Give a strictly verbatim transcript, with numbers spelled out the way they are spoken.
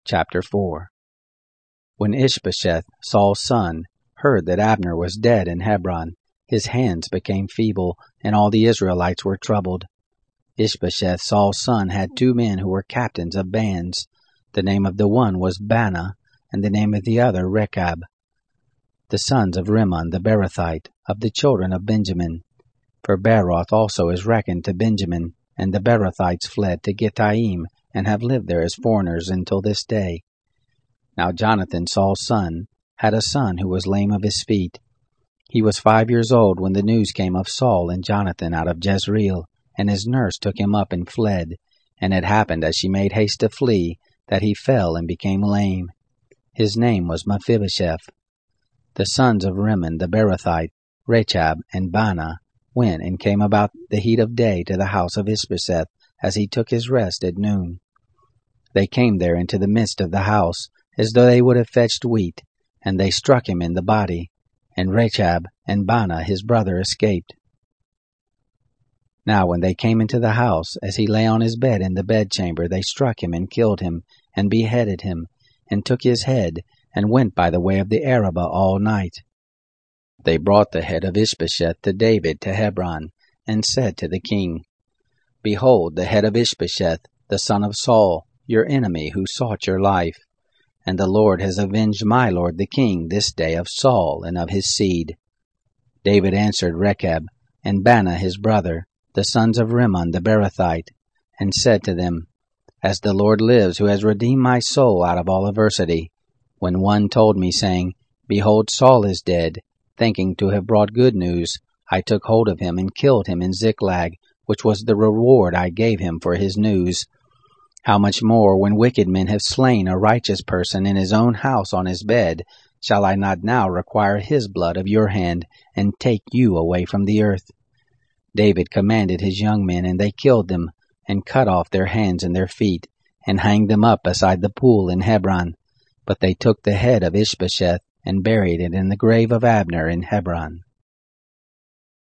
Chapter four. When Ishbosheth, Saul's son, heard that Abner was dead in Hebron, his hands became feeble, and all the Israelites were troubled. Ishbosheth, Saul's son, had two men who were captains of bands. The name of the one was Baanah, and the name of the other Rechab, the sons of Rimmon the Beerothite, of the children of Benjamin. For Beeroth also is reckoned to Benjamin, and the Beerothites fled to Gittaim, and have lived there as foreigners until this day. Now Jonathan, Saul's son, had a son who was lame of his feet. He was five years old when the news came of Saul and Jonathan out of Jezreel, and his nurse took him up and fled. And it happened, as she made haste to flee, that he fell and became lame. His name was Mephibosheth. The sons of Rimmon the Beerothite, Rechab and Baanah, went and came about the heat of day to the house of Ishbosheth, as he took his rest at noon. They came there into the midst of the house, as though they would have fetched wheat, and they struck him in the body, and Rechab and Baanah his brother escaped. Now when they came into the house, as he lay on his bed in the bedchamber, they struck him and killed him, and beheaded him, and took his head, and went by the way of the Arabah all night. They brought the head of Ishbosheth to David to Hebron, and said to the king, Behold, the head of Ishbosheth, the son of Saul, your enemy, who sought your life. And the Lord has avenged my lord the king this day of Saul and of his seed. David answered Rechab and Baanah his brother, the sons of Rimmon the Beerothite, and said to them, As the Lord lives, who has redeemed my soul out of all adversity, when one told me, saying, Behold, Saul is dead, thinking to have brought good news, I took hold of him and killed him in Ziklag, which was the reward I gave him for his news. How much more, when wicked men have slain a righteous person in his own house on his bed, shall I not now require his blood of your hand, and take you away from the earth? David commanded his young men, and they killed them, and cut off their hands and their feet, and hanged them up beside the pool in Hebron. But they took the head of Ishbosheth, and buried it in the grave of Abner in Hebron.